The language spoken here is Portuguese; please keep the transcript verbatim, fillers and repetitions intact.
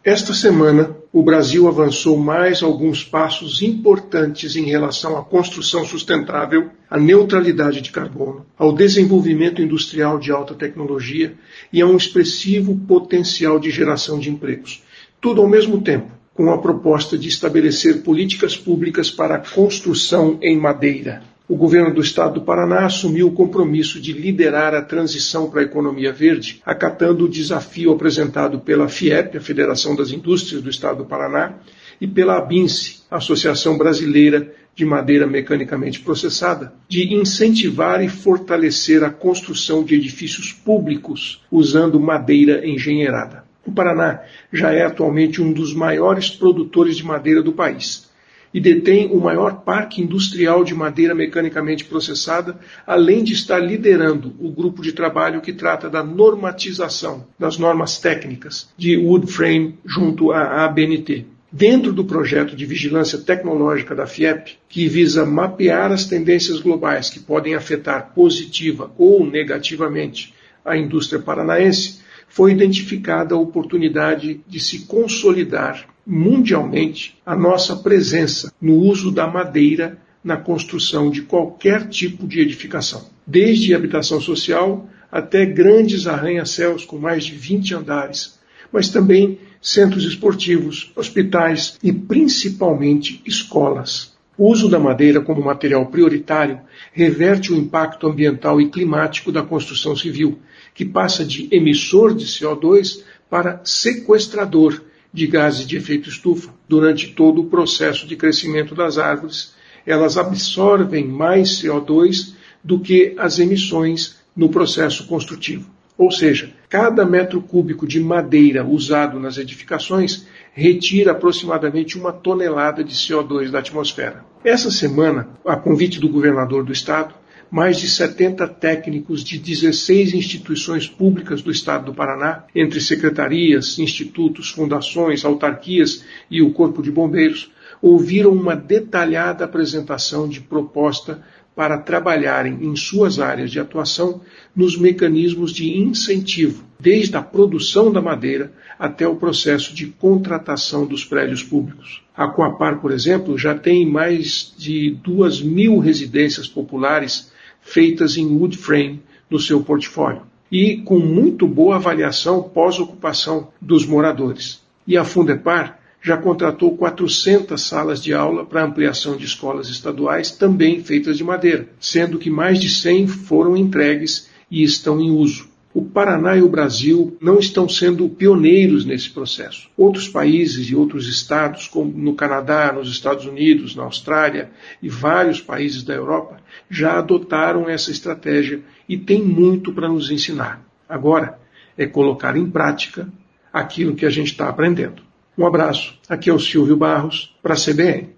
Esta semana, o Brasil avançou mais alguns passos importantes em relação à construção sustentável, à neutralidade de carbono, ao desenvolvimento industrial de alta tecnologia e a um expressivo potencial de geração de empregos. Tudo ao mesmo tempo, com a proposta de estabelecer políticas públicas para a construção em madeira. O governo do estado do Paraná assumiu o compromisso de liderar a transição para a economia verde, acatando o desafio apresentado pela FIEP, a Federação das Indústrias do Estado do Paraná, e pela ABINCE, Associação Brasileira de Madeira Mecanicamente Processada, de incentivar e fortalecer a construção de edifícios públicos usando madeira engenheirada. O Paraná já é atualmente um dos maiores produtores de madeira do país e detém o maior parque industrial de madeira mecanicamente processada, além de estar liderando o grupo de trabalho que trata da normatização das normas técnicas de wood frame junto à A B N T. Dentro do projeto de vigilância tecnológica da FIEP, que visa mapear as tendências globais que podem afetar positiva ou negativamente a indústria paranaense, foi identificada a oportunidade de se consolidar mundialmente a nossa presença no uso da madeira na construção de qualquer tipo de edificação, desde habitação social até grandes arranha-céus com mais de vinte andares, mas também centros esportivos, hospitais e principalmente escolas. O uso da madeira como material prioritário reverte o impacto ambiental e climático da construção civil, que passa de emissor de C O dois para sequestrador de gases de efeito estufa. Durante todo o processo de crescimento das árvores, elas absorvem mais C O dois do que as emissões no processo construtivo. Ou seja, cada metro cúbico de madeira usado nas edificações retira aproximadamente uma tonelada de C O dois da atmosfera. Essa semana, a convite do governador do estado, mais de setenta técnicos de dezesseis instituições públicas do estado do Paraná, entre secretarias, institutos, fundações, autarquias e o Corpo de Bombeiros, ouviram uma detalhada apresentação de proposta para trabalharem em suas áreas de atuação nos mecanismos de incentivo, desde a produção da madeira até o processo de contratação dos prédios públicos. A Coapar, por exemplo, já tem mais de duas mil residências populares feitas em wood frame no seu portfólio e com muito boa avaliação pós-ocupação dos moradores. E a Fundepar já contratou quatrocentas salas de aula para ampliação de escolas estaduais também feitas de madeira, sendo que mais de cem foram entregues e estão em uso. O Paraná e o Brasil não estão sendo pioneiros nesse processo. Outros países e outros estados, como no Canadá, nos Estados Unidos, na Austrália e vários países da Europa, já adotaram essa estratégia e têm muito para nos ensinar. Agora é colocar em prática aquilo que a gente está aprendendo. Um abraço. Aqui é o Silvio Barros, para a C B N.